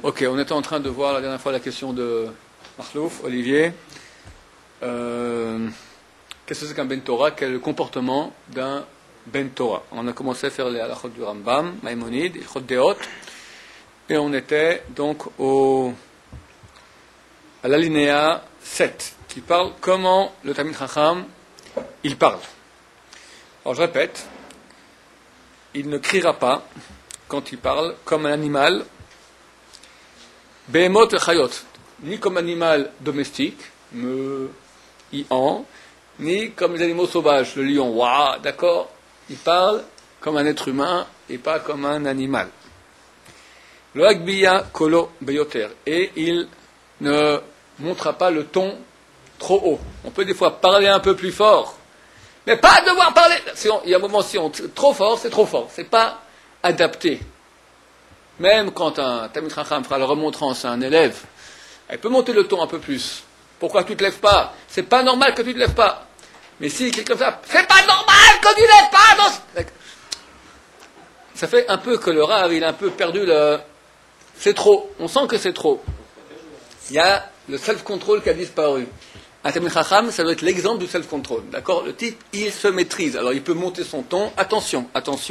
Ok, on était en train de voir la dernière fois la question de Marlouf, Olivier. Qu'est-ce que c'est qu'un Ben Torah? Quel est le comportement d'un Ben Torah? On a commencé à faire les halachot du Rambam, Maïmonide, Ilchot Deot, et on était donc à l'alinéa 7, qui parle comment le Talmid Chacham, il parle. Alors je répète, il ne criera pas quand il parle comme un animal, Behemot et Chayot, ni comme animal domestique, ni comme les animaux sauvages, le lion, waouh, d'accord, il parle comme un être humain et pas comme un animal. Le Agbiya Kolo Beyoter, et il ne montrera pas le ton trop haut. On peut des fois parler un peu plus fort, mais pas devoir parler. Il y a un moment, si on trop fort, c'est pas adapté. Même quand un Talmid Chacham fera la remontrance à un élève, elle peut monter le ton un peu plus. Pourquoi tu ne te lèves pas? C'est pas normal que tu ne te lèves pas. Mais si quelqu'un comme ça, c'est pas normal que tu ne lèves pas. Ça fait un peu que le Rav, il a un peu perdu le. C'est trop. On sent que c'est trop. Il y a le self-control qui a disparu. Un Talmid Chacham, ça doit être l'exemple du self-control. D'accord? Le type, il se maîtrise. Alors il peut monter son ton. Attention.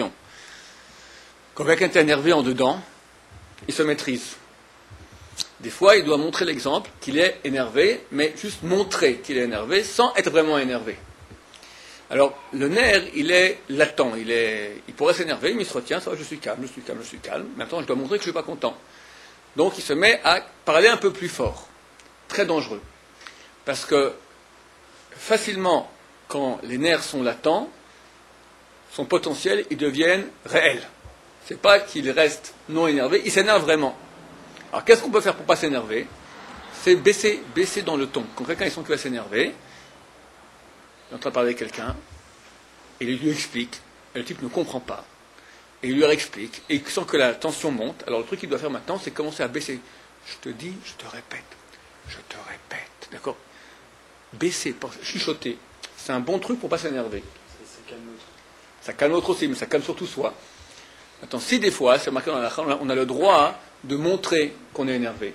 Quand quelqu'un est énervé en dedans, il se maîtrise. Des fois, il doit montrer l'exemple qu'il est énervé, mais juste montrer qu'il est énervé sans être vraiment énervé. Alors, le nerf, il est latent, il pourrait s'énerver, mais il se retient, ça va, je suis calme. Maintenant, je dois montrer que je ne suis pas content. Donc, il se met à parler un peu plus fort. Très dangereux. Parce que, facilement, quand les nerfs sont latents, son potentiel, ils deviennent réels. C'est pas qu'il reste non énervé, il s'énerve vraiment. Alors qu'est-ce qu'on peut faire pour ne pas s'énerver? C'est baisser dans le ton. Quand quelqu'un sent qu'il va s'énerver, il est en train de parler avec quelqu'un, et il lui explique, et le type ne comprend pas, et il lui explique, et il sent que la tension monte. Alors le truc qu'il doit faire maintenant, c'est commencer à baisser. Je te dis, je te répète, d'accord? Baisser, pas chuchoter, c'est un bon truc pour ne pas s'énerver. Ça calme l'autre aussi, mais ça calme surtout soi. Attends, si des fois, c'est marqué dans la Chane, on a le droit de montrer qu'on est énervé.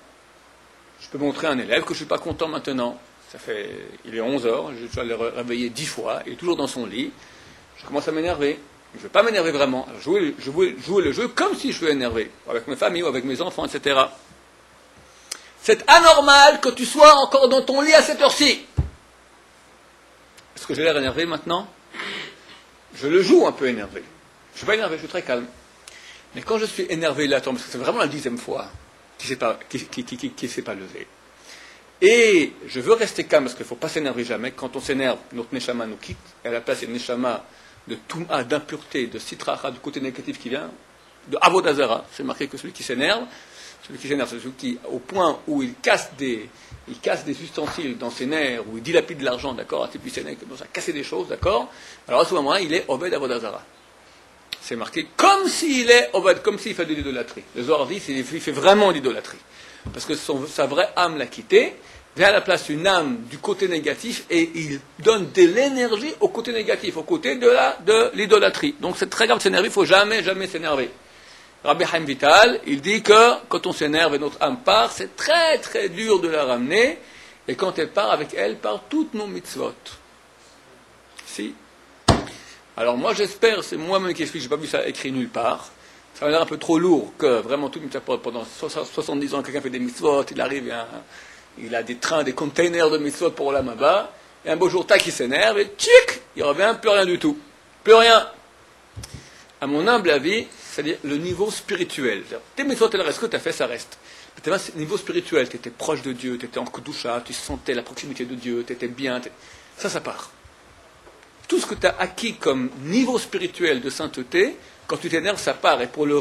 Je peux montrer à un élève que je ne suis pas content maintenant. Il est 11h, je dois le réveiller 10 fois, il est toujours dans son lit. Je commence à m'énerver. Je ne veux pas m'énerver vraiment. Alors, jouer le jeu comme si je suis énervé, avec mes familles ou avec mes enfants, etc. C'est anormal que tu sois encore dans ton lit à cette heure-ci. Est-ce que j'ai l'air énervé maintenant? Je le joue un peu énervé. Je ne suis pas énervé, je suis très calme. Mais quand je suis énervé là, parce que c'est vraiment la 10e fois qui ne s'est pas levé. Et je veux rester calme, parce qu'il ne faut pas s'énerver jamais. Quand on s'énerve, notre neshama nous quitte. Et à la place, il y a une neshama de touma, d'impureté, de sitracha, du côté négatif qui vient, de avodazara. C'est marqué que celui qui s'énerve, c'est celui qui, au point où il casse des ustensiles dans ses nerfs, où il dilapide de l'argent, d'accord, un type qui s'énerve, qui commence à casser des choses, d'accord. Alors à ce moment-là, il est obed avodazara. C'est marqué comme s'il fait de l'idolâtrie. Le Zohar dit qu'il fait vraiment de l'idolâtrie. Parce que sa vraie âme l'a quitté, vient à la place une âme du côté négatif, et il donne de l'énergie au côté négatif, au côté de l'idolâtrie. Donc c'est très grave de s'énerver, il ne faut jamais s'énerver. Rabbi Chaim Vital, il dit que quand on s'énerve et notre âme part, c'est très très dur de la ramener, et quand elle part, avec elle partent toutes nos mitzvot. Si. Alors moi j'espère, c'est moi-même qui explique, je n'ai pas vu ça écrit nulle part, ça m'a l'air un peu trop lourd que vraiment tout pendant 70 ans quelqu'un fait des mitzvot, il arrive, il a des trains, des containers de mitzvot pour Olam Haba, et un beau jour, tac, il s'énerve, et tchic, il revient, plus rien du tout. Plus rien. À mon humble avis, c'est-à-dire le niveau spirituel. Tes mitzvot, elles restent, ce que tu as fait, ça reste. Mais au niveau spirituel, tu étais proche de Dieu, tu étais en kedusha, tu sentais la proximité de Dieu, tu étais bien, ça part. Tout ce que tu as acquis comme niveau spirituel de sainteté, quand tu t'énerves, ça part. Et pour le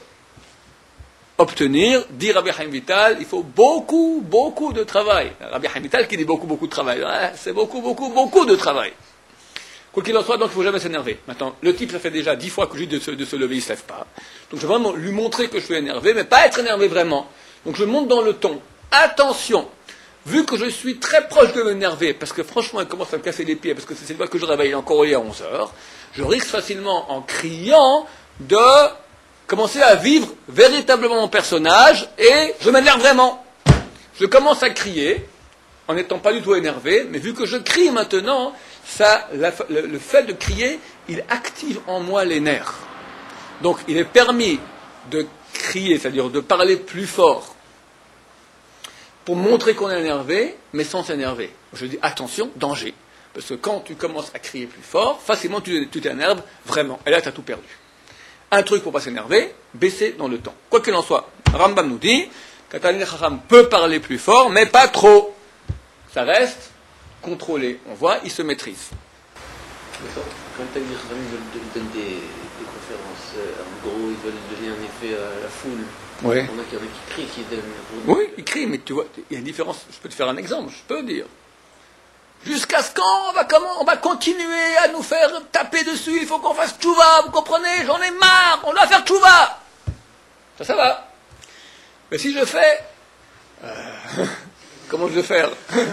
obtenir, dit Rabbi Chaim Vital, il faut beaucoup de travail. Rabbi Chaim Vital qui dit beaucoup de travail. C'est beaucoup de travail. Quoi qu'il en soit, donc il ne faut jamais s'énerver. Maintenant, le type, ça fait déjà 10 fois que je dis de se lever, il ne se lève pas. Donc je vais vraiment lui montrer que je suis énervé, mais pas être énervé vraiment. Donc je monte dans le ton. Attention! Vu que je suis très proche de m'énerver, parce que franchement, il commence à me casser les pieds, parce que c'est le que je réveille encore il y a 11h, je risque facilement, en criant, de commencer à vivre véritablement mon personnage et je m'énerve vraiment. Je commence à crier, en n'étant pas du tout énervé, mais vu que je crie maintenant, le fait de crier, il active en moi les nerfs. Donc il est permis de crier, c'est-à-dire de parler plus fort, pour montrer qu'on est énervé, mais sans s'énerver. Je dis attention, danger. Parce que quand tu commences à crier plus fort, facilement tu t'énerves vraiment. Et là, tu as tout perdu. Un truc pour ne pas s'énerver, baisser dans le temps. Quoi qu'il en soit, Rambam nous dit qu'un Talmid Chacham peut parler plus fort, mais pas trop. Ça reste contrôlé. On voit, il se maîtrise. Quand les Talmid Chacham donnent des conférences, en gros, ils veulent donner un effet à la foule. Oui. On a qu'il y en a qui crient, qui donnent. Oui, ils crient, mais tu vois, il y a une différence. Je peux te faire un exemple, je peux dire. Jusqu'à ce quand on va continuer à nous faire taper dessus, il faut qu'on fasse tchouva, vous comprenez, j'en ai marre, on doit faire tchouva. Ça va. Mais si je fais... comment je vais faire?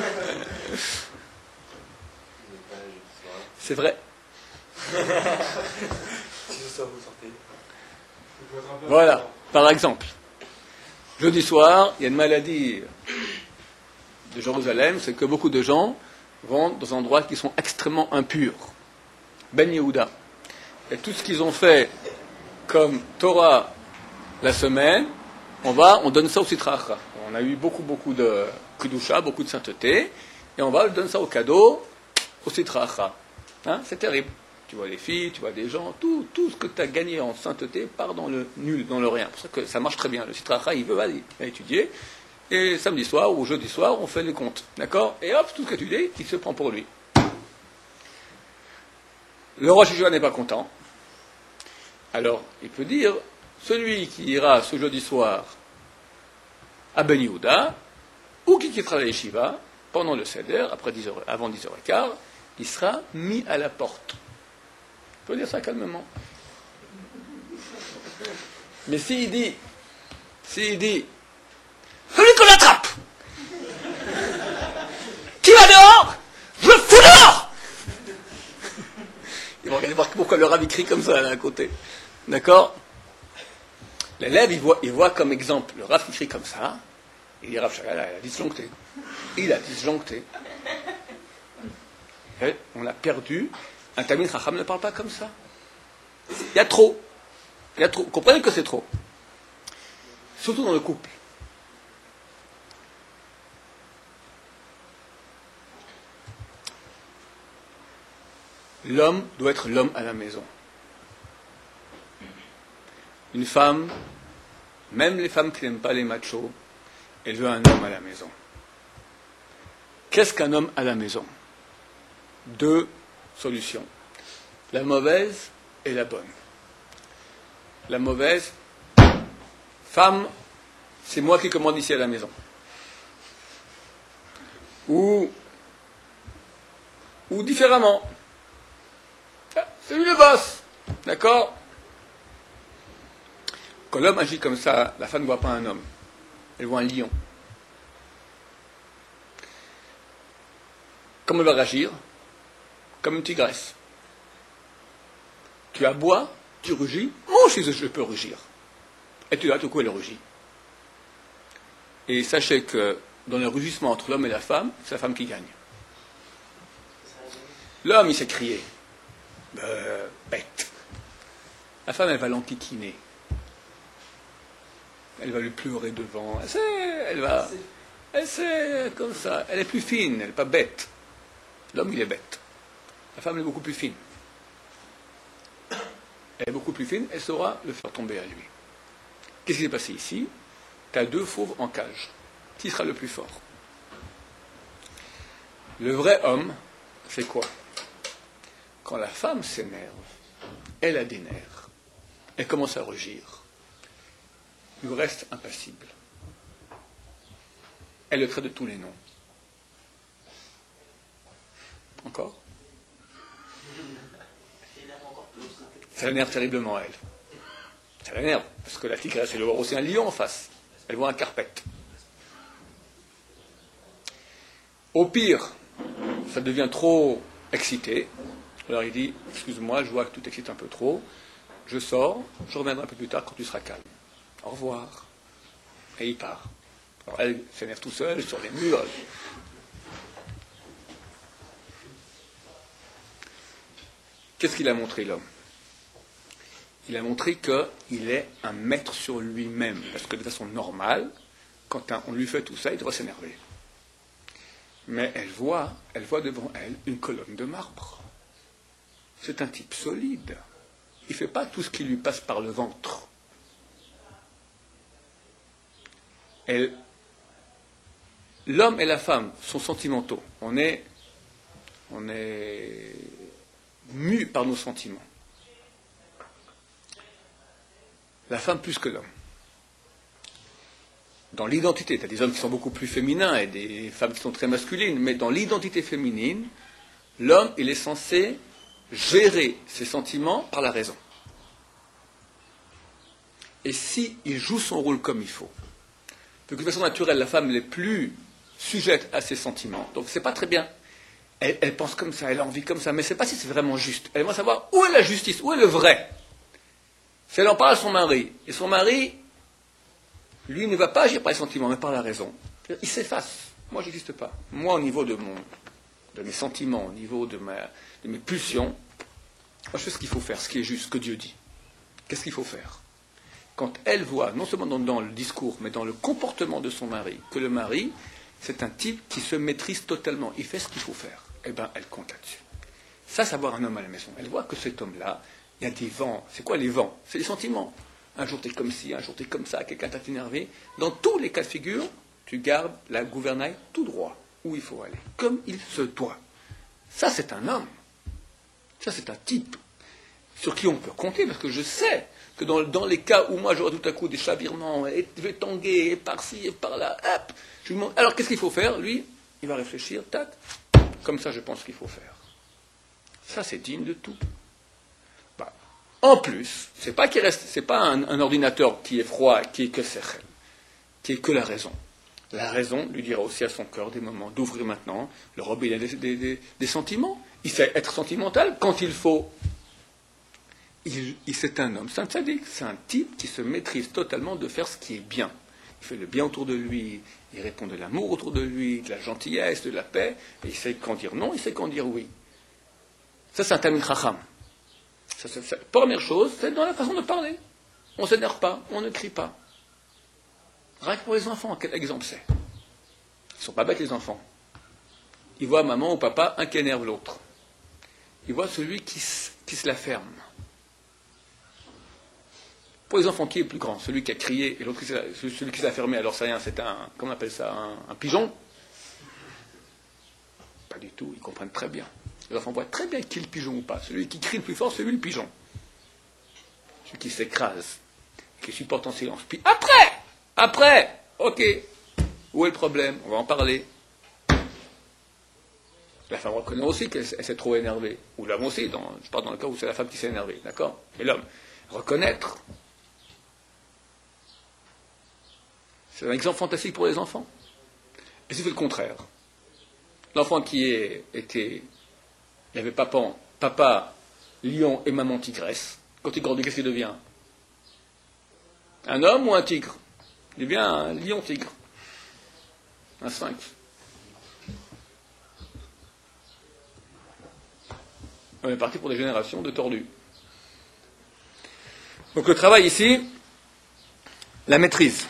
C'est vrai. Voilà, par exemple. Jeudi soir, il y a une maladie de Jérusalem, c'est que beaucoup de gens vont dans des endroits qui sont extrêmement impurs. Ben Yehuda. Et tout ce qu'ils ont fait comme Torah la semaine, on donne ça au Sitra Achra. On a eu beaucoup de Kedusha, beaucoup de sainteté, et on donne ça au cadeau au Sitra Achra. Hein, c'est terrible. Tu vois les filles, tu vois des gens, tout ce que tu as gagné en sainteté part dans le nul, dans le rien. C'est pour ça que ça marche très bien. Le Sitra Achra, il veut aller étudier. Et samedi soir ou jeudi soir, on fait les comptes. D'accord? Et hop, tout ce que tu dis, il se prend pour lui. Le Rosh Hashanah n'est pas content. Alors, il peut dire, celui qui ira ce jeudi soir à Ben Yehuda, ou qui quittera la yeshiva, pendant le Seder, avant 10h15, il sera mis à la porte. Il peut dire ça calmement. Mais s'il dit, celui qu'on attrape, qui va dehors, je le fous dehors. Ils vont regarder voir pourquoi le Rav crie comme ça là à côté. D'accord? L'élève, il voit comme exemple le Rav qui crie comme ça. Il dit Rav Shagala, il a disjoncté. Il a disjoncté. Et on a perdu. Un Talmid Chacham ne parle pas comme ça. Il y a trop. Vous comprenez que c'est trop. Surtout dans le couple. L'homme doit être l'homme à la maison. Une femme, même les femmes qui n'aiment pas les machos, elle veut un homme à la maison. Qu'est-ce qu'un homme à la maison? Deux solutions. La mauvaise et la bonne. La mauvaise, femme, c'est moi qui commande ici à la maison. Ou différemment. C'est lui le boss. D'accord? Quand l'homme agit comme ça, la femme ne voit pas un homme. Elle voit un lion. Comment elle va réagir? Comme une tigresse. Tu aboies, tu rugis, moi aussi je peux rugir. Et tu vois, tout coup elle rugit. Et sachez que dans le rugissement entre l'homme et la femme, c'est la femme qui gagne. L'homme, il s'est crié. Bête. La femme, elle va l'enquiquiner. Elle va lui pleurer devant. C'est comme ça. Elle est plus fine, elle n'est pas bête. L'homme, il est bête. La femme est beaucoup plus fine. Elle est beaucoup plus fine, elle saura le faire tomber à lui. Qu'est-ce qui s'est passé ici? Tu as deux fauves en cage. Qui sera le plus fort? Le vrai homme, c'est quoi? Quand la femme s'énerve, elle a des nerfs. Elle commence à rugir. Il reste impassible. Elle le traite de tous les noms. Encore? Ça l'énerve terriblement, elle. Ça l'énerve, parce que la tigresse, elle voit aussi un lion en face. Elle voit un carpette. Au pire, ça devient trop excité. Alors il dit, excuse-moi, je vois que tu t'excites un peu trop. je sors, je reviendrai un peu plus tard quand tu seras calme. Au revoir. Et il part. Alors elle s'énerve tout seul sur les murs. Qu'est-ce qu'il a montré, l'homme? Il a montré qu'il est un maître sur lui-même. Parce que de façon normale, quand on lui fait tout ça, il doit s'énerver. Mais elle voit devant elle une colonne de marbre. C'est un type solide. Il ne fait pas tout ce qui lui passe par le ventre. L'homme et la femme sont sentimentaux. On est mus par nos sentiments. La femme plus que l'homme. Dans l'identité, il y a des hommes qui sont beaucoup plus féminins et des femmes qui sont très masculines, mais dans l'identité féminine, l'homme, il est censé gérer ses sentiments par la raison. Et s'il joue son rôle comme il faut, de façon naturelle, la femme n'est plus sujette à ses sentiments, donc c'est pas très bien. Elle pense comme ça, elle a envie comme ça, mais c'est pas si c'est vraiment juste. Elle aimerait savoir où est la justice, où est le vrai. Si elle en parle à son mari, et son mari, lui, ne va pas agir par les sentiments, mais par la raison. Il s'efface. Moi, je n'existe pas. Moi, au niveau de mes sentiments, au niveau de mes pulsions, moi, je fais ce qu'il faut faire, ce qui est juste, ce que Dieu dit. Qu'est-ce qu'il faut faire? Quand elle voit, non seulement dans le discours, mais dans le comportement de son mari, que le mari, c'est un type qui se maîtrise totalement, il fait ce qu'il faut faire, eh bien, elle compte là-dessus. Ça, c'est avoir un homme à la maison. Elle voit que cet homme-là, il y a des vents. C'est quoi les vents? C'est les sentiments. Un jour, tu es comme ci, un jour, tu es comme ça, quelqu'un t'a énervé. Dans tous les cas de figure, tu gardes la gouvernail tout droit, où il faut aller, comme il se doit. Ça, c'est un homme. Ça, c'est un type sur qui on peut compter, parce que je sais que dans les cas où moi, j'aurai tout à coup des chavirements, et je vais tanguer, et par-ci, et par-là, hop, je lui demande, alors, qu'est-ce qu'il faut faire? Lui, il va réfléchir, tac, comme ça, je pense qu'il faut faire. Ça, c'est digne de tout. En plus, c'est pas un ordinateur qui est froid, qui est que sechel, qui est que la raison. La raison lui dira aussi à son cœur des moments d'ouvrir maintenant. Le robe, il a des sentiments. Il sait être sentimental quand il faut. C'est un homme, c'est un tzaddik, c'est un type qui se maîtrise totalement de faire ce qui est bien. Il fait le bien autour de lui, il répond de l'amour autour de lui, de la gentillesse, de la paix, et il sait quand dire non, il sait quand dire oui. Ça, c'est un talmid chacham. Première chose, c'est dans la façon de parler. On ne s'énerve pas, on ne crie pas. Rien que pour les enfants, quel exemple c'est? Ils ne sont pas bêtes, les enfants. Ils voient maman ou papa, un qui énerve l'autre. Ils voient celui qui se la ferme. Pour les enfants, qui est le plus grand? Celui qui a crié et l'autre celui qui s'est fermé. Alors c'est comment on appelle ça, un pigeon? Pas du tout, ils comprennent très bien. Les enfants voient très bien qui est le pigeon ou pas. Celui qui crie le plus fort, c'est lui le pigeon. Celui qui s'écrase, qui supporte en silence. Puis après, ok, où est le problème? On va en parler. La femme reconnaît aussi qu'elle s'est trop énervée. Ou l'homme aussi, je parle dans le cas où c'est la femme qui s'est énervée, d'accord? Et l'homme, reconnaître. C'est un exemple fantastique pour les enfants. Et c'est le contraire. L'enfant il y avait papa lion et maman tigresse. Quand il grandit, qu'est-ce qu'il devient? Un homme ou un tigre? Il devient un lion-tigre. Un sphinx. On est parti pour des générations de tordus. Donc le travail ici, la maîtrise.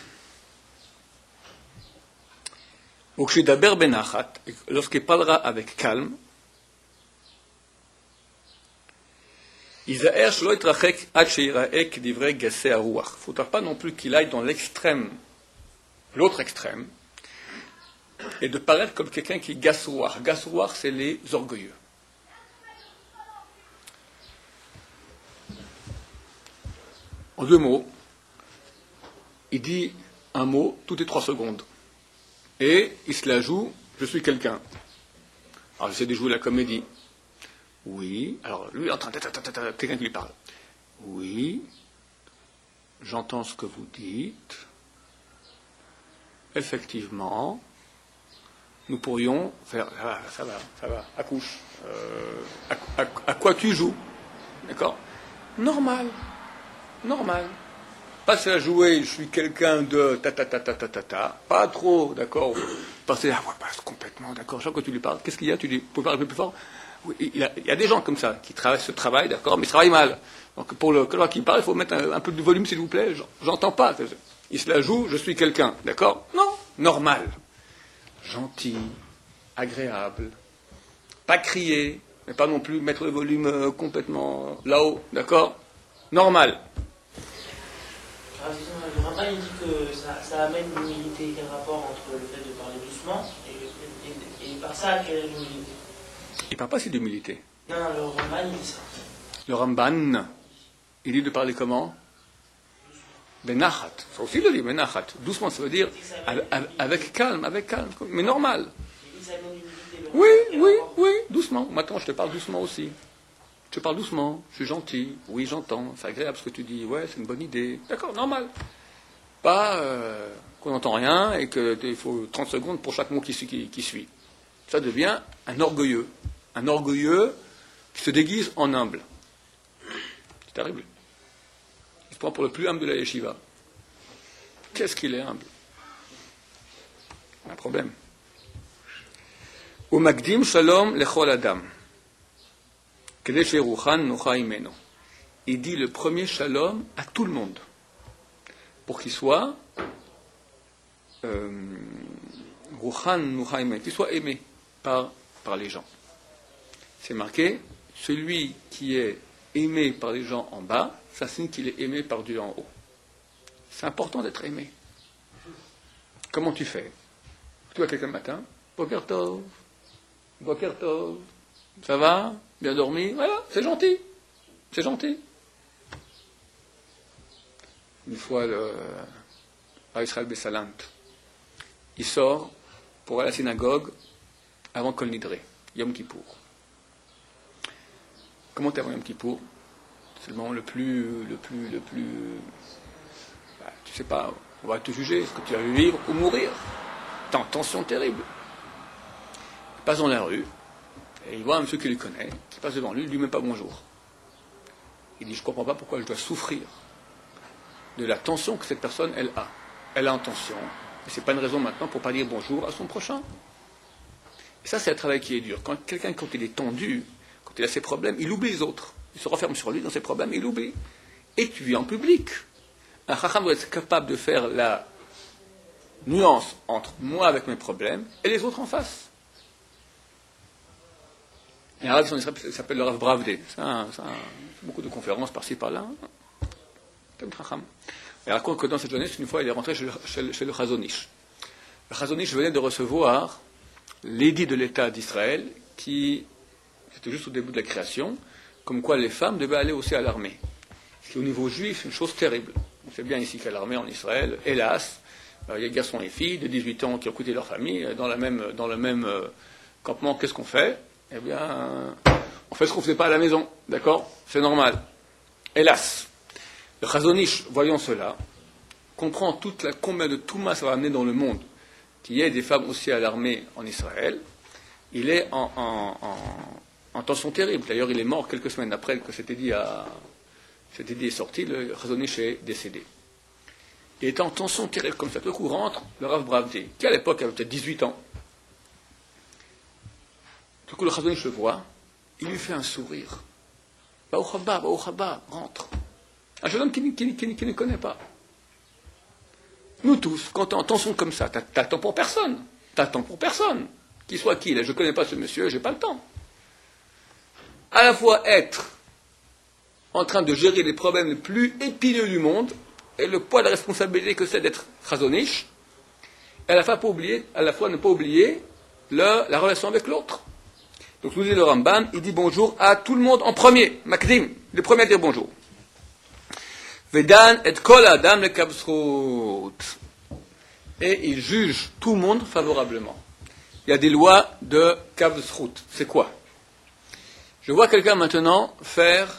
Lorsqu'il parlera avec calme, il ne faudra pas non plus qu'il aille dans l'extrême, l'autre extrême, et de paraître comme quelqu'un qui est gasrouar. Gasrouar, c'est les orgueilleux. En 2 mots, il dit un mot toutes les 3 secondes. Et il se la joue, je suis quelqu'un. Alors j'essaie de jouer la comédie. Oui, alors lui est en train de... quelqu'un qui lui parle. Oui, j'entends ce que vous dites. Effectivement, nous pourrions faire... Ça va, accouche. À quoi tu joues? D'accord? Normal. normal. Pas se la jouer, je suis quelqu'un de ta, pas trop, d'accord. Passer la voix basse complètement, d'accord. Chaque fois que tu lui parles, qu'est-ce qu'il y a? Tu dis, vous pouvez parler un peu plus fort? Oui, il y a des gens comme ça qui travaillent ce travail, d'accord, mais ils travaillent mal. Donc pour le quelqu'un qui parle, il faut mettre un peu de volume, s'il vous plaît. J'entends pas. Il se la joue, je suis quelqu'un, d'accord? Non, normal, gentil, agréable, pas crier, mais pas non plus mettre le volume complètement là-haut, d'accord? Normal. Le rabbin il dit que ça amène l'humilité. Quel rapport entre le fait de parler doucement et par ça quelle est l'humilité? Il ne parle pas si d'humilité. Non, le Ramban il dit ça. Le Ramban, il dit de parler comment? Benachat. Ça aussi le dit, benachat. Doucement, ça veut dire avec calme, mais normal. Il dit ça amène l'humilité. Oui, doucement. Maintenant, je te parle doucement aussi. Je te parle doucement, je suis gentil, oui, j'entends, c'est agréable ce que tu dis, ouais, c'est une bonne idée. D'accord, normal. Pas qu'on n'entend rien et qu'il faut 30 secondes pour chaque mot qui suit. Ça devient un orgueilleux. Un orgueilleux qui se déguise en humble. C'est terrible. Il se prend pour le plus humble de la yeshiva. Qu'est-ce qu'il est humble? Un problème. Ou magdim shalom lechol adam. Il dit le premier shalom à tout le monde, pour qu'il soit qu'il soit aimé par les gens. C'est marqué, celui qui est aimé par les gens en bas, ça signifie qu'il est aimé par Dieu en haut. C'est important d'être aimé. Comment tu fais? Tu vois quelqu'un le matin, Boker Tov, ça va? Bien dormi? Voilà, c'est gentil. C'est gentil. Une fois, à Israël Bessalant, il sort pour aller à la synagogue avant Kol Nidre, Yom Kippour. Comment t'es avant Yom Kippour? C'est le moment le plus... tu sais pas, on va te juger, est-ce que tu vas vivre ou mourir? T'es en tension terrible. Il passe dans la rue, et il voit un monsieur qui le connaît, qui passe devant lui, il ne lui dit même pas bonjour. Il dit, je ne comprends pas pourquoi je dois souffrir de la tension que cette personne, elle a. Elle a en tension, et ce n'est pas une raison maintenant pour ne pas dire bonjour à son prochain. Et ça, c'est un travail qui est dur. Quand quelqu'un, quand il est tendu, quand il a ses problèmes, il oublie les autres. Il se renferme sur lui dans ses problèmes, il oublie. Et tu vis en public. Un chacham doit être capable de faire la nuance entre moi avec mes problèmes et les autres en face. Il y a un rabbin qui s'appelle le Rav Bravde. Ça, beaucoup de conférences par-ci par-là. Comme chacham. Il raconte que dans cette journée, une fois, il est rentré chez le Chazon Ish. Le Chazon Ish venait de recevoir l'édit de l'État d'Israël, qui, c'était juste au début de la création, comme quoi les femmes devaient aller aussi à l'armée. Ce qui, au niveau juif, c'est une chose terrible. On sait bien ici qu'à l'armée en Israël, hélas, il y a garçons et filles de 18 ans qui ont quitté leur famille dans le même campement. Qu'est-ce qu'on fait? Eh bien, on fait ce qu'on ne faisait pas à la maison. D'accord? C'est normal. Hélas. Le Chazon Ish, voyant cela, comprend combien de Touma ça va amener dans le monde, qu'il y ait des femmes aussi à l'armée en Israël. Il est en tension terrible. D'ailleurs, il est mort quelques semaines après que cet édit est sorti, le Chazon Ish est décédé. Il était en tension terrible comme ça. Tout le coup rentre le Rav Bravdi, qui à l'époque avait peut-être 18 ans. Tout le coup, le Chazon Ish le voit, il lui fait un sourire. Baruch haba, rentre. Un jeune homme qui ne connaît pas. Nous tous, quand tu es en tension comme ça, t'attends pour personne. T'attends pour personne. Qui soit qui, là, je ne connais pas ce monsieur, j'ai pas le temps. À la fois être en train de gérer les problèmes les plus épineux du monde, et le poids de la responsabilité que c'est d'être Chazon Ish, et à la fois ne pas oublier la relation avec l'autre. Donc nous dit le Rambam, il dit bonjour à tout le monde en premier, Makdim, le premier à dire bonjour. Vedan et kol adam le kabsrout. Et il juge tout le monde favorablement. Il y a des lois de kabsrout. C'est quoi? Je vois quelqu'un maintenant faire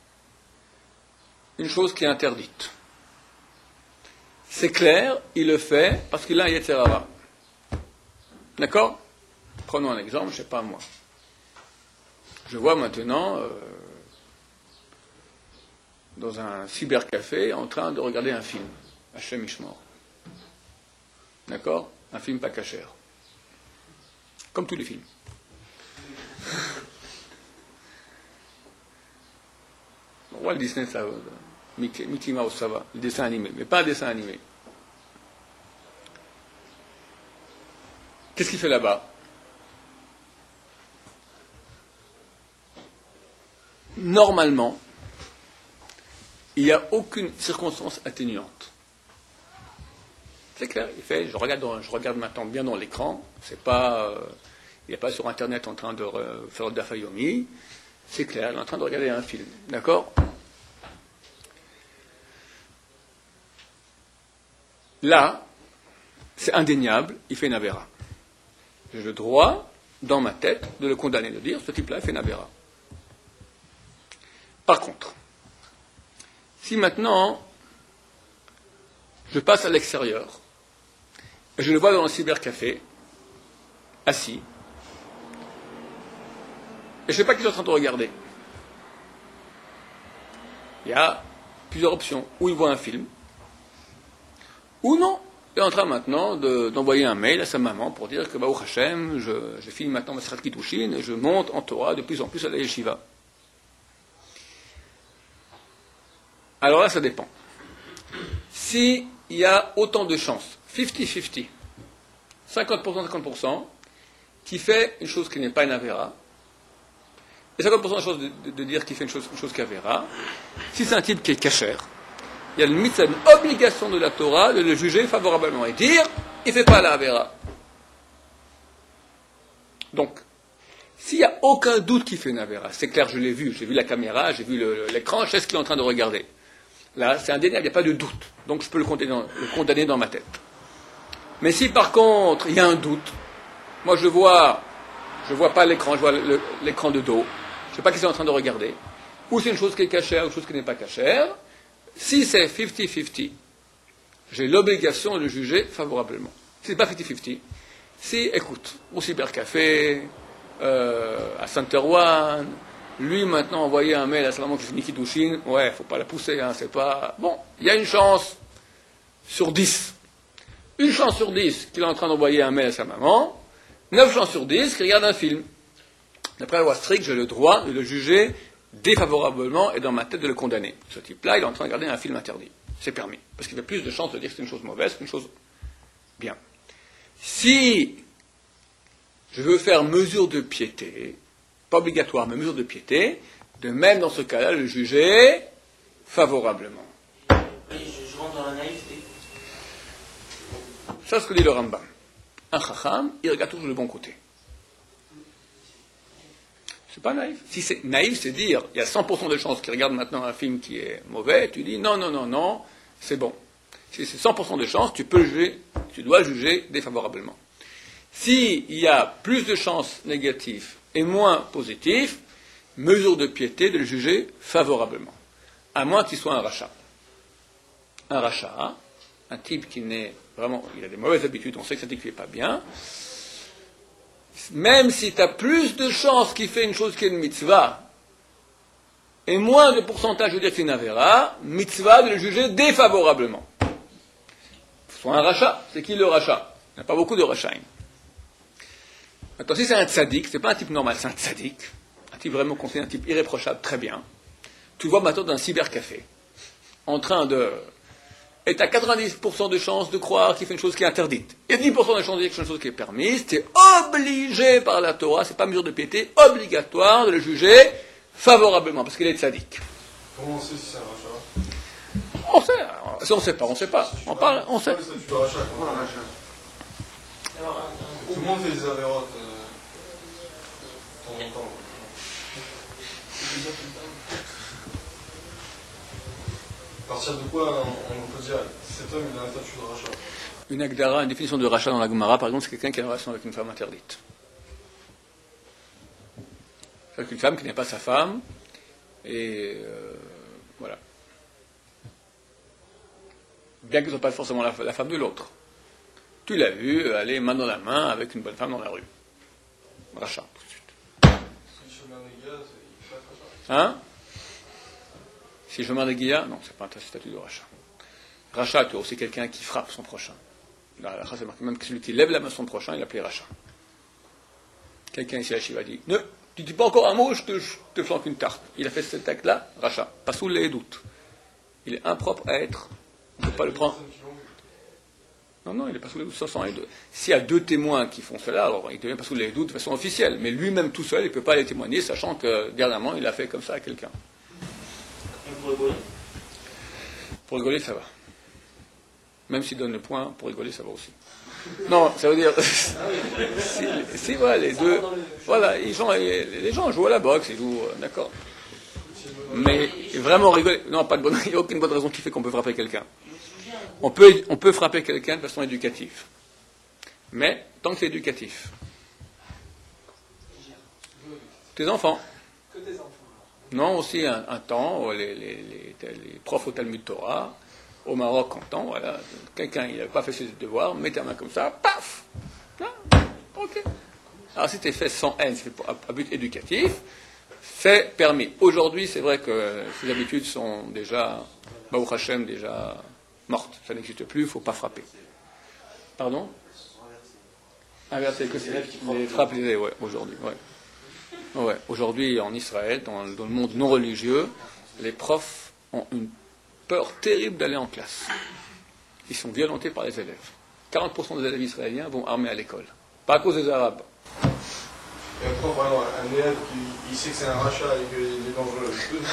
une chose qui est interdite. C'est clair, il le fait parce qu'il a un Yetzer Hara. D'accord? Prenons un exemple, je ne sais pas moi. Je vois maintenant dans un cybercafé en train de regarder un film, Hachem Ishmor. D'accord? Un film pas cachère. Comme tous les films. Walt Disney, ça va. Mickey Mouse, ça va. Le dessin animé, mais pas un dessin animé. Qu'est-ce qu'il fait là-bas? Normalement, il n'y a aucune circonstance atténuante. C'est clair, il fait, je regarde maintenant bien dans l'écran, c'est pas, il n'est pas sur Internet en train de faire le dafayomi, c'est clair, il est en train de regarder un film, d'accord? Là, c'est indéniable, il fait une avéra. J'ai le droit, dans ma tête, de le condamner, de dire, ce type-là fait une avéra. Par contre, si maintenant, je passe à l'extérieur, et je le vois dans un cybercafé, assis, et je ne sais pas qui est en train de regarder. Il y a plusieurs options. Ou il voit un film, ou non. Il est en train maintenant d'envoyer un mail à sa maman pour dire que, Baruch Hashem, je finis maintenant ma Masechet Kiddushin et je monte en Torah de plus en plus à la yeshiva. Alors là, ça dépend. S'il y a autant de chances, 50-50, 50%, 50%, qui fait une chose qui n'est pas une avéra, et 50% de chances de dire qu'il fait une chose qui est avéra, si c'est un type qui est kasher, il y a une obligation de la Torah de le juger favorablement et dire, il ne fait pas la avéra. Donc, s'il n'y a aucun doute qu'il fait une avéra, c'est clair, j'ai vu la caméra, j'ai vu l'écran, je sais ce qu'il est en train de regarder. Là, c'est indéniable, il n'y a pas de doute. Donc, je peux le condamner dans ma tête. Mais si, par contre, il y a un doute, moi, je vois pas l'écran, je vois l'écran de dos, je ne sais pas qui c'est en train de regarder, ou c'est une chose qui est cachère, ou une chose qui n'est pas cachère, si c'est 50-50, j'ai l'obligation de le juger favorablement. Si ce n'est pas 50-50, si, écoute, au cybercafé, à Center One, lui maintenant envoyer un mail à sa maman qui finit Kiddushin, ouais, faut pas la pousser, hein, c'est pas... Bon, il y a une chance sur 10. Une chance sur 10 qu'il est en train d'envoyer un mail à sa maman, 9 chances sur 10 qu'il regarde un film. D'après la loi stricte, j'ai le droit de le juger défavorablement et dans ma tête de le condamner. Ce type-là, il est en train de regarder un film interdit. C'est permis. Parce qu'il y a plus de chances de dire que c'est une chose mauvaise qu'une chose bien. Si je veux faire mesure de piété, pas obligatoire, mais mesure de piété, de même dans ce cas-là, le juger favorablement. Oui, je rentre dans la naïveté. Ça, c'est ce que dit le Rambam. Un chacham, il regarde toujours le bon côté. C'est pas naïf. Si c'est naïf, c'est dire, il y a 100% de chances qu'il regarde maintenant un film qui est mauvais, tu dis non, c'est bon. Si c'est 100% de chances, tu dois juger défavorablement. S'il y a plus de chances négatives et moins positives, mesure de piété de le juger favorablement. À moins qu'il soit un rachat. Un rachat, un type qui n'est vraiment, il a des mauvaises habitudes, on sait que c'est un type qui n'est pas bien, même si tu as plus de chances qu'il fait une chose qui est une mitzvah, et moins de pourcentage de dire que c'est une avéra, mitzvah de le juger défavorablement. Soit un rachat, c'est qui le rachat? Il n'y a pas beaucoup de rachaim. Maintenant, si c'est un tzaddik, c'est pas un type normal, c'est un tzaddik, un type vraiment considéré, un type irréprochable, très bien. Tu le vois maintenant dans un cybercafé, en train de... Et tu as 90% de chances de croire qu'il fait une chose qui est interdite. Et 10% de chances de dire que c'est une chose qui est permise. Tu es obligé par la Torah, c'est pas mesure de piété, obligatoire de le juger favorablement, parce qu'il est tzaddik. Comment on sait si c'est un rachat? On sait. Si on sait pas, on sait pas. On parle, on sait. Tu dois rachat, comment un rachat? Tout le monde fait des avérotes de temps en temps. À partir de quoi on peut dire cet homme il a un statut de rachat? Une agdara, une définition de rachat dans la Gemara, par exemple, c'est quelqu'un qui a une relation avec une femme interdite. C'est une femme qui n'est pas sa femme, et voilà. Bien que ce ne soit pas forcément la femme de l'autre. Tu l'as vu aller main dans la main avec une bonne femme dans la rue. Rachat, tout de suite. Si le chemin des gaz, il fait rachat. Hein? Si je mets Guilla, non, c'est pas un statut de rachat. Rachat, tu as aussi quelqu'un qui frappe son prochain. Là, la c'est marqué même que celui qui lève la main à son prochain, il l'appelait rachat. Quelqu'un ici à Shiva dit, ne, tu dis pas encore un mot, je te flanque une tarte. Il a fait cet acte-là, rachat. Pas sous les doutes. Il est impropre à être. On ne peut pas le prendre. Non, il n'est pas sous les doutes. S'il y a 2 témoins qui font cela, alors il ne devient pas sous les doutes de façon officielle. Mais lui-même tout seul, il ne peut pas les témoigner, sachant que dernièrement, il a fait comme ça à quelqu'un. Et pour rigoler? Pour rigoler, ça va. Même s'il donne le point, pour rigoler, ça va aussi. Non, ça veut dire. si voilà, les deux. Voilà, les gens jouent à la boxe, ils jouent. D'accord. Mais vraiment rigoler. Non, pas de bonne. Il n'y a aucune bonne raison qui fait qu'on peut frapper quelqu'un. On peut frapper quelqu'un de façon éducative. Mais tant que c'est éducatif. Tes enfants. Que tes enfants. Non, aussi un temps, les profs au Talmud Torah, au Maroc, en temps, voilà, quelqu'un, il n'avait pas fait ses devoirs, met ta main comme ça, paf. Ok. Alors si tu es fait sans haine, c'est fait à but éducatif, c'est permis. Aujourd'hui, c'est vrai que ces habitudes sont déjà, Baruch Hashem, déjà mortes. Ça n'existe plus, il ne faut pas frapper. Pardon? Inverser, que c'est les frappes, ouais, aujourd'hui, ouais. Ouais. Aujourd'hui, en Israël, dans le monde non religieux, les profs ont une peur terrible d'aller en classe. Ils sont violentés par les élèves. 40% des élèves israéliens vont armés à l'école. Pas à cause des Arabes. Et un prof, vraiment, un élève qui sait que c'est un rachat et qu'il est dangereux.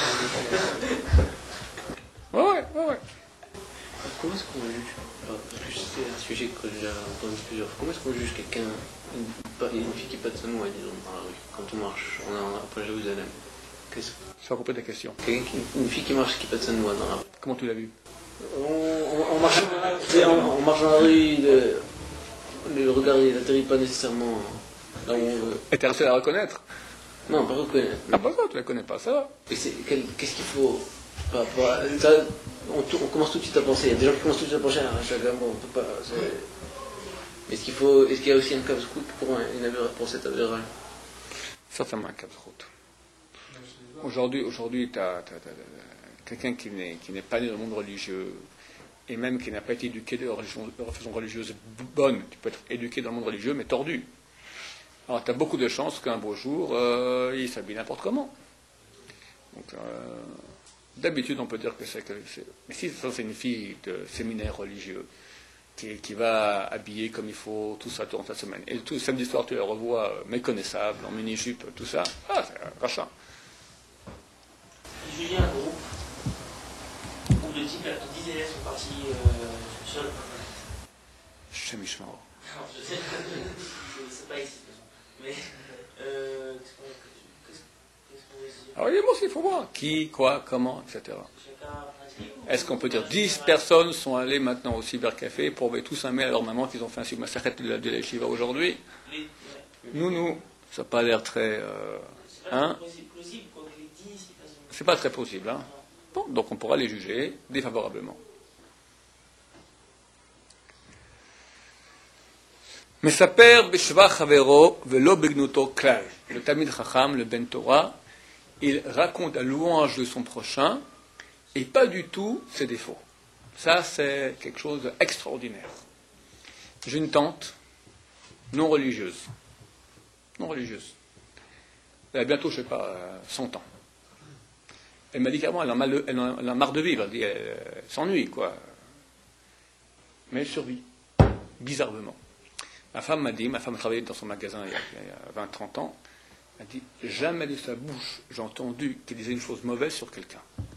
Ouais. Comment est-ce qu'on juge? Parce que c'est un sujet que j'ai entendu plusieurs fois. Comment est-ce qu'on juge quelqu'un, une fille qui passe sa noix, disons, dans la rue, quand on marche après Jérusalem? Je vais couper ta question. Une fille qui marche, qui passe sa noix dans la rue. Comment tu l'as vu? On marche dans la rue, le regard il n'atterrit pas nécessairement là où on veut. Et t'es resté à la reconnaître? Non, pas reconnaître. Ah, pas ça, tu la connais pas, ça va. Et qu'est-ce qu'il faut par rapport à ça, on commence tout de suite à penser. Il y a des gens qui commencent tout de suite à penser à chacun, bon, on peut pas. Est-ce qu'il y a aussi un cap scout pour cette avéra? Certainement un cap route. Aujourd'hui, tu as quelqu'un qui n'est pas né dans le monde religieux, et même qui n'a pas été éduqué de façon religieuse bonne. Tu peux être éduqué dans le monde religieux, mais tordu. Alors, tu as beaucoup de chances qu'un beau jour, il s'habille n'importe comment. Donc, d'habitude, on peut dire que c'est... Mais si c'est une fille de séminaire religieux, qui va habiller comme il faut, tout ça durant la semaine, et tout samedi soir, tu la revois méconnaissable, en mini-jupe, tout ça, c'est un rachat. J'ai un groupe où de type 10 élèves sont partis seuls. Chez Michelin. Non, je sais pas ici. Mais qu'est-ce qu'on veut dire? Alors, moi aussi, il faut voir qui, quoi, comment, etc. Chacun pratique. Est-ce qu'on peut dire 10 personnes sont allées maintenant au cybercafé pour envoyer tous un mail à leur maman qu'ils ont fait un Sigma-Sachet de la Yeshiva aujourd'hui? Nous, ça n'a pas l'air très... C'est pas plausible, quoi, que les 10 qui fassent... C'est pas très possible, hein. Bon, donc on pourra les juger défavorablement. Mesaper b'shva chavero velo begnuto klal. Le Talmid Chacham, le Ben Torah, il raconte la louange de son prochain et pas du tout ses défauts. Ça, c'est quelque chose d'extraordinaire. J'ai une tante non religieuse. Elle a bientôt, je ne sais pas, 100 ans. Elle m'a dit carrément, elle en a marre de vivre. Elle s'ennuie, quoi. Mais elle survit, bizarrement. Ma femme travaillait dans son magasin il y a 20-30 ans, elle dit, jamais de sa bouche, j'ai entendu qu'elle disait une chose mauvaise sur quelqu'un.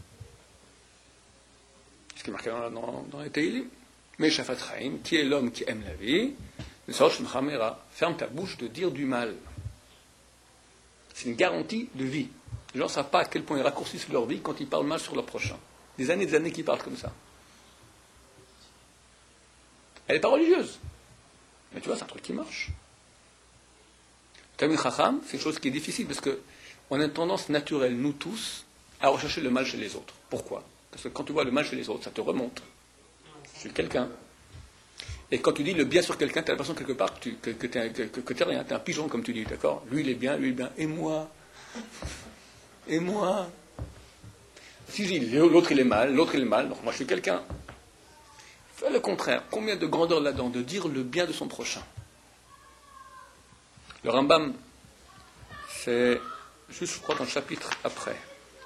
Ce qui est marqué dans les Teilim. Mais Shafat Chaim, qui est l'homme qui aime la vie, ferme ta bouche de dire du mal. C'est une garantie de vie. Les gens ne savent pas à quel point ils raccourcissent leur vie quand ils parlent mal sur leur prochain. Des années qu'ils parlent comme ça. Elle n'est pas religieuse. Mais tu vois, c'est un truc qui marche. Talmid Chacham, c'est une chose qui est difficile parce qu'on a une tendance naturelle, nous tous, à rechercher le mal chez les autres. Pourquoi? Parce que quand tu vois le mal chez les autres, ça te remonte. Je suis quelqu'un. Et quand tu dis le bien sur quelqu'un, tu as l'impression quelque part que tu n'es rien, tu es un pigeon comme tu dis, d'accord? Lui il est bien, et moi? Si je dis l'autre il est mal, donc moi je suis quelqu'un. Fais le contraire. Combien de grandeur là-dedans, de dire le bien de son prochain. Le Rambam, c'est juste, je crois, dans le chapitre après.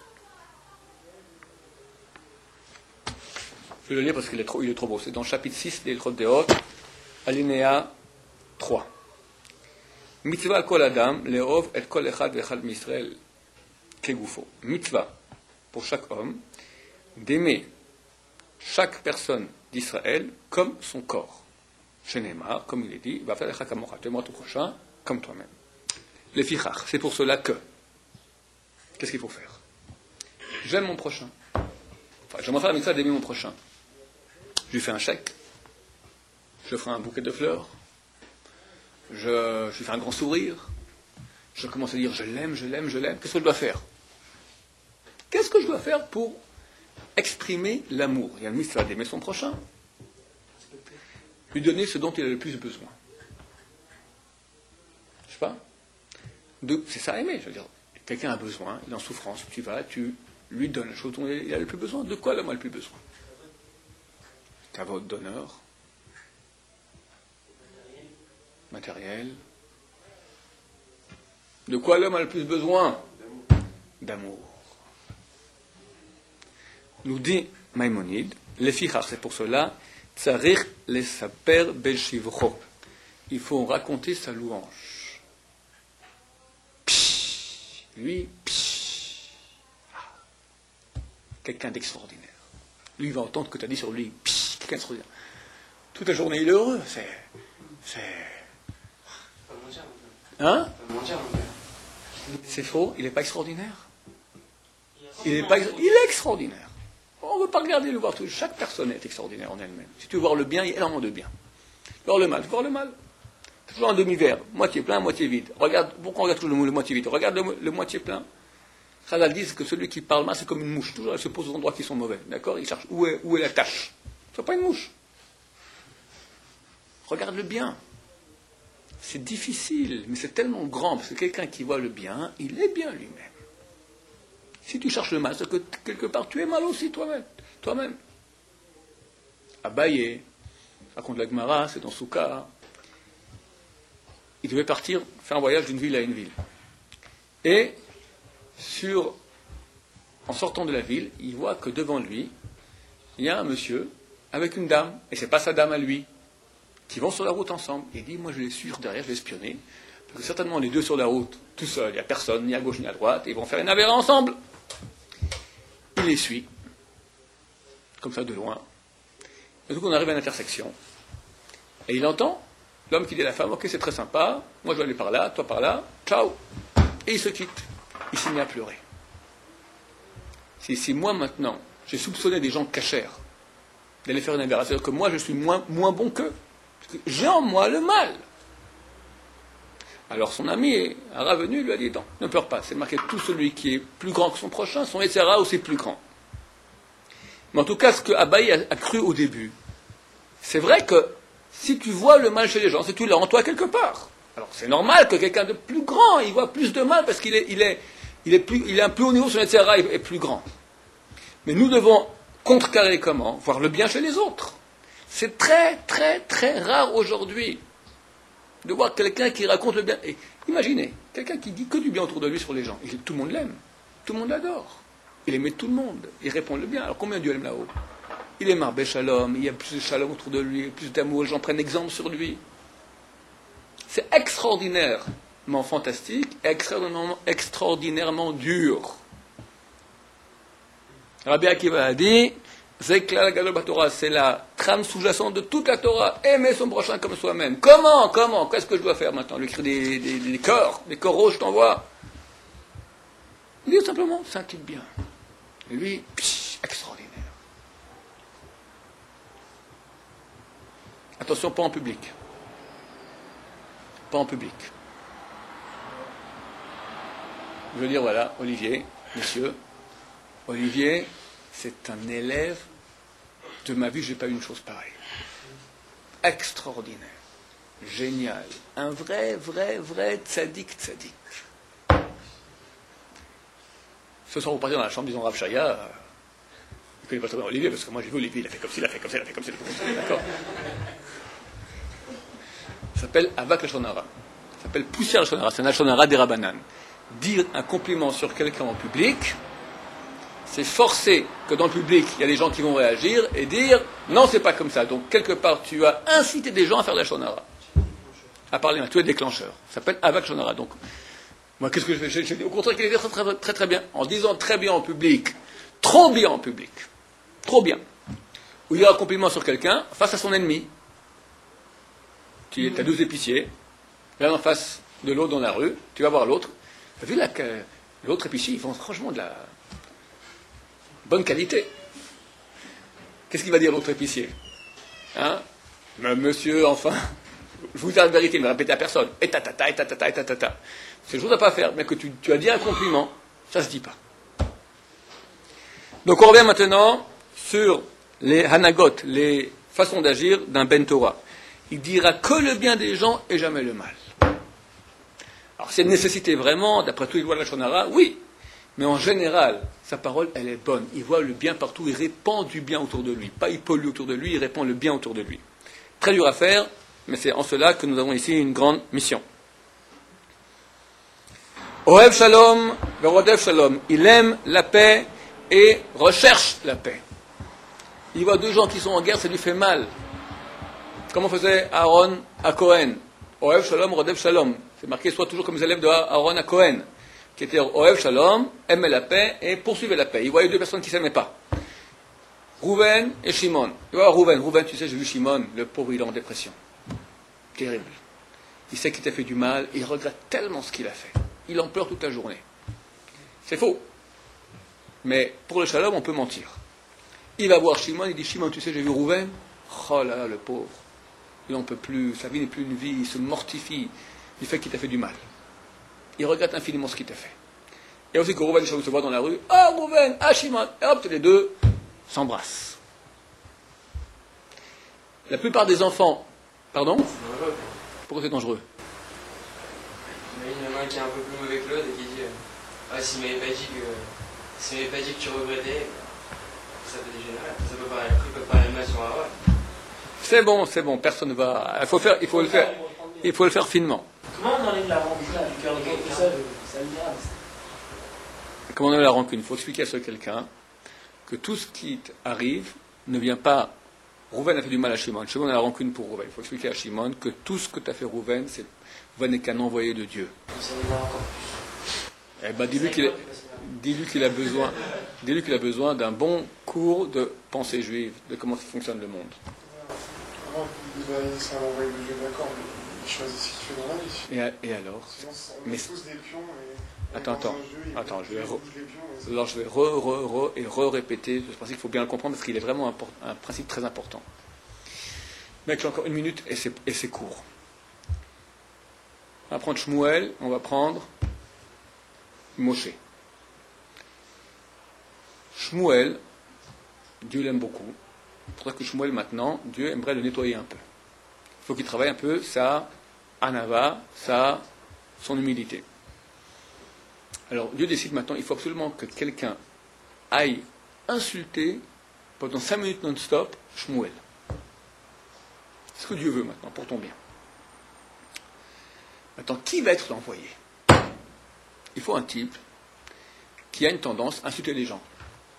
Je vais le lire parce qu'il est trop beau. C'est dans le chapitre 6 des Ilchot Deot, alinéa 3. Mitzvah kol adam, le'ov et kol echad ve'echad m'Israël kegufo. Mitzvah, pour chaque homme, d'aimer chaque personne d'Israël comme son corps. Shenemar, comme il est dit, va faire lecha kamocha, tu aimeras ton prochain comme toi-même. Les fichach, c'est pour cela que, qu'est-ce qu'il faut faire? J'aime mon prochain. Enfin, j'aimerais faire la mitzvah d'aimer mon prochain. Je lui fais un chèque, je lui ferai un bouquet de fleurs, je lui fais un grand sourire, je commence à dire je l'aime. Qu'est-ce que je dois faire? Qu'est-ce que je dois faire pour exprimer l'amour? Il y a une mitzvah d'aimer son prochain, lui donner ce dont il a le plus besoin. Je sais pas. C'est ça aimer. Je veux dire, quelqu'un a besoin, il est en souffrance, tu vas, tu lui donnes la chose dont il a le plus besoin. De quoi l'homme a le plus besoin? Kavod, d'honneur, matériel. De quoi l'homme a le plus besoin? D'amour. Nous dit Maïmonide, les fichar, c'est pour cela, tsarich les saper beshivro. Il faut raconter sa louange. Psh, lui, psh, quelqu'un d'extraordinaire. Lui, il va entendre que tu as dit sur lui, psh, quelqu'un d'extraordinaire. Toute la journée, il est heureux. Hein? C'est faux, il n'est pas extraordinaire. Il est extraordinaire. On ne veut pas regarder le voir tout. Chaque personne est extraordinaire en elle-même. Si tu veux voir le bien, il y a énormément de bien. Voir le mal, c'est toujours un demi-verre, moitié plein, moitié vide. Regarde, pourquoi on regarde toujours le moitié vide? Regarde le moitié plein. Chazal dit que celui qui parle mal, c'est comme une mouche. Toujours, elle se pose aux endroits qui sont mauvais. D'accord? Il cherche où est la tâche. Ce n'est pas une mouche. Regarde le bien. C'est difficile, mais c'est tellement grand, parce que quelqu'un qui voit le bien, il est bien lui-même. Si tu cherches le mal, c'est que quelque part tu es mal aussi toi-même. Abaye, raconte la Gemara, c'est dans Souka, il devait partir, faire un voyage d'une ville à une ville. Et, en sortant de la ville, il voit que devant lui, il y a un monsieur avec une dame, et c'est pas sa dame à lui, qui vont sur la route ensemble. Il dit, moi je vais les suivre derrière, je vais espionner, parce que certainement les deux sur la route, tout seuls, il n'y a personne, ni à gauche ni à droite, et ils vont faire une avéra ensemble. Il les suit, comme ça de loin. Et donc on arrive à l'intersection. Et il entend l'homme qui dit à la femme, ok, c'est très sympa, moi je vais aller par là, toi par là, ciao. Et il se quitte. Il s'est mis à pleurer. Si moi maintenant, j'ai soupçonné des gens cachers d'aller faire une avéra, c'est-à-dire que moi je suis moins bon qu'eux, parce que j'ai en moi le mal. Alors son ami, un venu, lui a dit, non, ne pleure pas, c'est marqué tout celui qui est plus grand que son prochain, son Yetzirah aussi plus grand. Mais en tout cas, ce que Abaye a cru au début, c'est vrai que si tu vois le mal chez les gens, c'est que tu l'as en toi quelque part. Alors c'est normal que quelqu'un de plus grand, il voit plus de mal parce qu'il a un plus haut niveau, son Yetzirah est plus grand. Mais nous devons contrecarrer comment? Voir le bien chez les autres. C'est très, très, très rare aujourd'hui de voir quelqu'un qui raconte le bien. Et imaginez, quelqu'un qui dit que du bien autour de lui sur les gens. Et tout le monde l'aime, tout le monde l'adore. Il aime tout le monde, il répond le bien. Alors combien Dieu aime là-haut? Il est marbé shalom, il y a plus de shalom autour de lui, plus d'amour, les gens prennent exemple sur lui. C'est extraordinairement fantastique, extraordinairement dur. Rabbi Akiva a dit, c'est la trame sous-jacente de toute la Torah. Aimer son prochain comme soi-même. Comment? Qu'est-ce que je dois faire maintenant? Lui écrire des corps rouges, je t'envoie. Il dit simplement, c'est un type bien. Et lui, extraordinaire. Attention, pas en public. Pas en public. Je veux dire, voilà, Olivier, monsieur, Olivier, c'est un élève de ma vie, je n'ai pas eu une chose pareille. Extraordinaire. Génial. Un vrai tzaddik. Ce soir, vous partez dans la chambre, disons Rav Shaya, connais pas très bien Olivier, parce que moi j'ai vu Olivier, il a fait comme ci, il a fait comme ça, il a fait comme ça, d'accord. Ça s'appelle Avak Lashon Hara. Ça s'appelle poussière Lashon Hara. C'est un Lashon Hara des Rabbanan. Dire un compliment sur quelqu'un en public, c'est forcer que dans le public, il y a des gens qui vont réagir et dire non, c'est pas comme ça. Donc, quelque part, tu as incité des gens à faire de la Lashon Hara. À parler, tu es déclencheur. Ça s'appelle Avak Lashon Hara. Donc, moi, qu'est-ce que je fais? Je dis au contraire qu'il est très, très, très, très bien. En disant très bien en public, trop bien en public, trop bien. Ou il y a un compliment sur quelqu'un face à son ennemi. Tu as deux épiciers, l'un en face de l'autre dans la rue, tu vas voir l'autre. Tu as vu là que l'autre épicier, ils font franchement de la bonne qualité. Qu'est-ce qu'il va dire l'autre épicier? Hein? Monsieur, enfin, je vous dis la vérité, ne me répétez à personne. Et tatata, et tatata, et tatata. C'est chose à pas faire, mais que tu as dit un compliment, ça se dit pas. Donc on revient maintenant sur les hanagot, les façons d'agir d'un Ben Torah. Il dira que le bien des gens et jamais le mal. Alors c'est une nécessité vraiment, d'après tout, il voit la Lashon Hara, oui. Mais en général, sa parole, elle est bonne. Il voit le bien partout, il répand du bien autour de lui. Pas il pollue autour de lui, il répand le bien autour de lui. Très dur à faire, mais c'est en cela que nous avons ici une grande mission. Ohev Shalom, Verodev Shalom. Il aime la paix et recherche la paix. Il voit deux gens qui sont en guerre, ça lui fait mal. Comment faisait Aaron à Cohen? Ohev Shalom, Rodev Shalom. C'est marqué soit toujours comme les élèves de Aaron à Cohen, qui étaient Ohev Shalom, aimait la paix et poursuivait la paix. Il voyait deux personnes qui ne s'aimaient pas. Rouven et Shimon. Il voit Rouven, tu sais, j'ai vu Shimon, le pauvre, il est en dépression. Terrible. Il sait qu'il t'a fait du mal, et il regrette tellement ce qu'il a fait. Il en pleure toute la journée. C'est faux. Mais pour le Shalom, on peut mentir. Il va voir Shimon, il dit Shimon, tu sais, j'ai vu Rouven. Oh là là, le pauvre. Il n'en peut plus, sa vie n'est plus une vie, il se mortifie du fait qu'il t'a fait du mal. Il regrette infiniment ce qu'il t'a fait. Et aussi que Rouven et Shimon se voient dans la rue, ah Rouven, ah Shimon, et hop, les deux s'embrassent. La plupart des enfants, pardon? C'est dangereux. Pourquoi c'est dangereux? J'imagine il y en a un qui est un peu plus mauvais que l'autre et qui dit ah, s'il m'avait pas dit que tu regrettais, ça peut dégénérer. Ça peut paraître mal sur un rôle. C'est bon, personne ne va. Il faut le faire finement. Comment on enlève la rancune du cœur de quelqu'un? Ça me vient. Comment on enlève la rancune? Il faut expliquer à ce quelqu'un que tout ce qui arrive ne vient pas. Rouven a fait du mal à Shimon. Shimon a la rancune pour Rouven. Il faut expliquer à Shimon que tout ce que tu as fait Rouven, n'est qu'un envoyé de Dieu. Ça me vient encore plus. Eh ben, dis-lui qu'il a besoin d'un bon cours de pensée juive, de comment fonctionne le monde. C'est un envoyé de Dieu, d'accord, mais il choisit ce qu'il fait dans la vie. Et alors? Sinon, on est tous des pions. Attends, je vais répéter ce principe, il faut bien le comprendre parce qu'il est vraiment un principe très important. Mec, j'ai encore une minute et c'est court. On va prendre Shmuel, on va prendre Moshe. Shmuel, Dieu l'aime beaucoup. C'est pour ça que Shmuel, maintenant, Dieu aimerait le nettoyer un peu. Il faut qu'il travaille un peu sa anava, son humilité. Alors, Dieu décide maintenant, il faut absolument que quelqu'un aille insulter pendant 5 minutes non-stop Shmuel. C'est ce que Dieu veut maintenant, pour ton bien. Maintenant, qui va être l'envoyé? Il faut un type qui a une tendance à insulter les gens.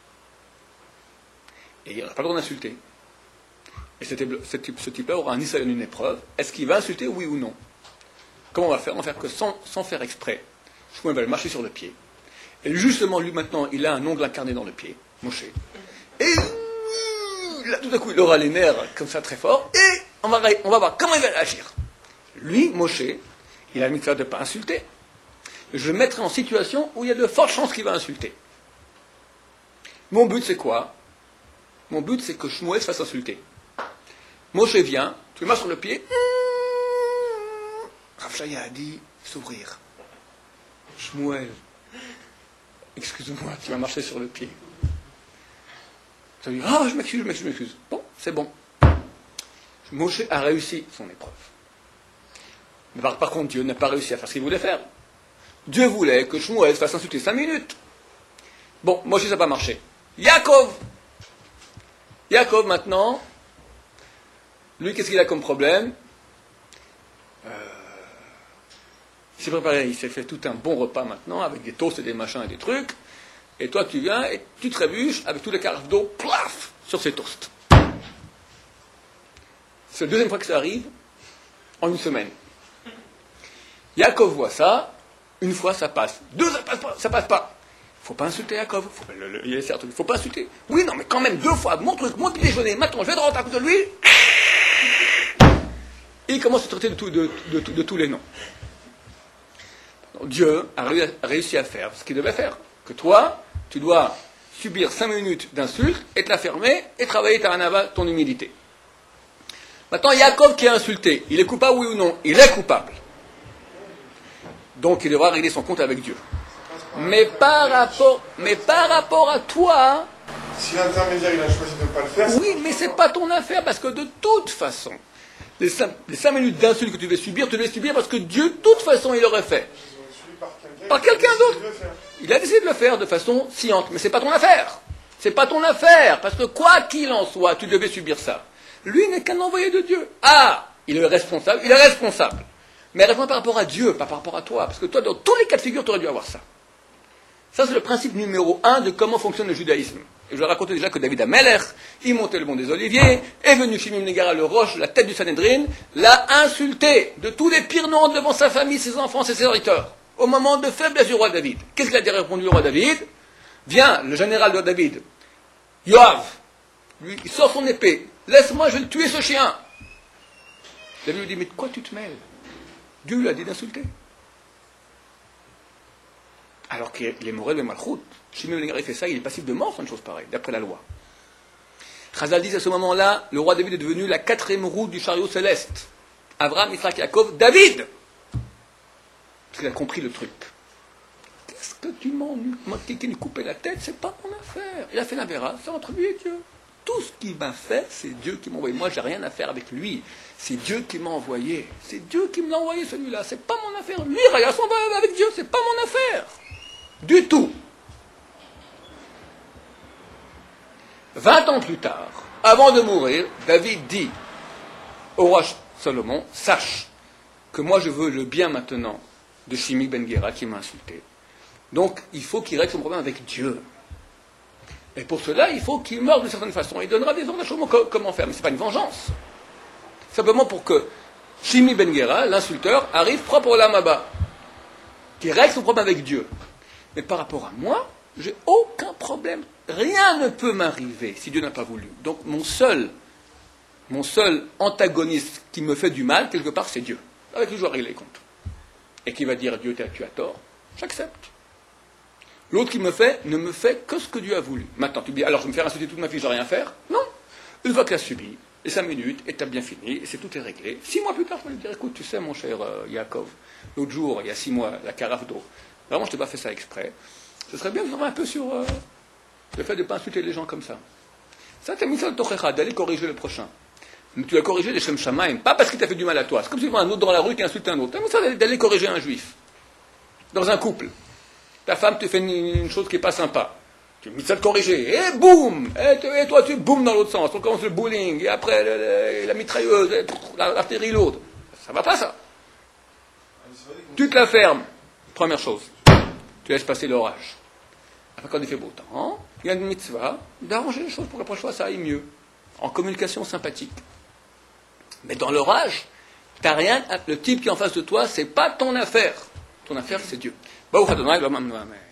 Et il n'a pas le droit d'insulter. Et ce type-là aura un Israël, une épreuve. Est-ce qu'il va insulter, oui ou non? Comment on va faire? On va faire que sans faire exprès. Shmuel va marcher sur le pied. Et justement, lui maintenant, il a un ongle incarné dans le pied, Moshe. Et là, tout à coup, il aura les nerfs comme ça très fort. Et on va voir comment il va réagir. Lui, Moshe, il a le mitzvah de ne pas insulter. Je le mettrai en situation où il y a de fortes chances qu'il va insulter. Mon but, c'est quoi? Mon but, c'est que Shmuel se fasse insulter. Moshe vient, tu le mets sur le pied. Rav Shaya a dit s'ouvrir. Shmuel, excuse-moi, tu m'as marché sur le pied. Tu as dit, ah, je m'excuse. Bon, c'est bon. Moshe a réussi son épreuve. Mais par contre, Dieu n'a pas réussi à faire ce qu'il voulait faire. Dieu voulait que Shmuel se fasse insulter 5 minutes. Bon, Moshe, ça n'a pas marché. Yaakov, Yaakov, maintenant, lui, qu'est-ce qu'il a comme problème? Il s'est préparé, il s'est fait tout un bon repas maintenant, avec des toasts et des machins et des trucs, et toi, tu viens et tu trébuches avec tous les carafes d'eau, plaf, sur ces toasts. C'est la deuxième fois que ça arrive, en une semaine. Yaakov voit ça, une fois ça passe, deux ça passe pas. Il ne faut pas insulter Yaakov, il est certes, il ne faut pas insulter. Oui, non, mais quand même, deux fois, mon truc, mon petit déjeuner, maintenant je vais rentrer à côté de lui. Et il commence à traiter de tous les noms. Donc, Dieu a réussi à faire ce qu'il devait faire. Que toi, tu dois subir 5 minutes d'insulte et te la fermer et travailler ta hanava, ton humilité. Maintenant, Yaakov qui est insulté, il est coupable oui ou non? Il est coupable. Donc il devra régler son compte avec Dieu. Mais par rapport à toi... Si l'intermédiaire il a choisi de ne pas le faire... Oui, mais c'est pas ton affaire, parce que de toute façon, les 5 minutes d'insulte que tu vas subir, tu vas les subir parce que Dieu, de toute façon, il l'aurait fait. Par quelqu'un d'autre. Il a décidé de le faire de façon sciente, mais c'est pas ton affaire. C'est pas ton affaire, parce que quoi qu'il en soit, tu devais subir ça. Lui n'est qu'un envoyé de Dieu. Ah, il est responsable, Mais responsable par rapport à Dieu, pas par rapport à toi. Parce que toi, dans tous les cas de figure, tu aurais dû avoir ça. Ça, c'est le principe numéro 1 de comment fonctionne le judaïsme. Et je racontais déjà que David Ameller, il montait le mont des Oliviers, est venu Shimon ben Gera, le roche, la tête du Sanhédrin, l'a insulté de tous les pires noms devant sa famille, ses enfants, ses serviteurs, au moment de faiblesse du roi David. Qu'est-ce qu'il a répondu au roi David? Viens, le général de David, Yoav, lui, il sort son épée. Laisse-moi, je vais tuer ce chien. David lui dit, mais de quoi tu te mêles? Dieu lui a dit d'insulter. Alors qu'il est morel de Malchut. Shimon ben Gera fait ça, il est passif de mort sur une chose pareille, d'après la loi. Chazal dit à ce moment-là, le roi David est devenu la 4e roue du chariot céleste. Abraham, Isaac, Yaakov, David. Parce qu'il a compris le truc. Qu'est-ce que tu m'ennuies? Moi, quelqu'un lui couper la tête, c'est pas mon affaire. Il a fait la vera, c'est entre lui et Dieu. Tout ce qu'il m'a fait, c'est Dieu qui m'a envoyé. Moi, j'ai rien à faire avec lui. C'est Dieu qui m'a envoyé. C'est Dieu qui me l'a envoyé, celui-là. C'est pas mon affaire. Lui, regarde son va avec Dieu, c'est pas mon affaire. Du tout. 20 ans plus tard, avant de mourir, David dit au roi Salomon, sache que moi je veux le bien maintenant de Shimon ben Gera qui m'a insulté. Donc il faut qu'il règle son problème avec Dieu. Et pour cela, il faut qu'il meure d'une certaine façon. Il donnera des ordres à Shlomo comment faire. Mais ce n'est pas une vengeance. Simplement pour que Shimon ben Gera, l'insulteur, arrive propre au Lamaba. Qu'il règle son problème avec Dieu. Mais par rapport à moi, j'ai aucun problème. Rien ne peut m'arriver si Dieu n'a pas voulu. Donc mon seul antagoniste qui me fait du mal, quelque part, c'est Dieu. Avec lui, je dois régler les comptes. Et qui va dire, Dieu, tu as tort. J'accepte. L'autre qui me fait, ne me fait que ce que Dieu a voulu. Maintenant, tu dis, alors je vais me faire insulter toute ma vie, je ne dois rien faire? Non. Une fois qu'il a subi, les 5 minutes, et tu as bien fini, et c'est tout est réglé. 6 mois plus tard, je vais lui dire, écoute, tu sais, mon cher Yaakov, l'autre jour, il y a 6 mois, la carafe d'eau, vraiment, je t'ai pas fait ça exprès. Ce serait bien de revenir un peu sur le fait de ne pas insulter les gens comme ça. Ça, tu as mis ça dans le d'aller corriger le prochain. Mais tu as corrigé les Shem Shamaim, pas parce qu'il t'a fait du mal à toi. C'est comme si tu vois un autre dans la rue qui insulte un autre. Tu as mis ça d'aller corriger un juif. Dans un couple. Ta femme te fait une chose qui n'est pas sympa. Tu as mis ça de corriger. Et boum! Et toi, tu boum dans l'autre sens. On commence le bowling. Et après, la mitrailleuse, l'artillerie lourde. Ça va pas, ça. Tu te la fermes. Première chose. Tu laisses passer l'orage. Après, quand il fait beau temps, il y a une mitzvah d'arranger les choses pour que la prochaine fois ça aille mieux. En communication sympathique. Mais dans l'orage, t'as rien. Le type qui est en face de toi, c'est pas ton affaire. Ton affaire, c'est Dieu.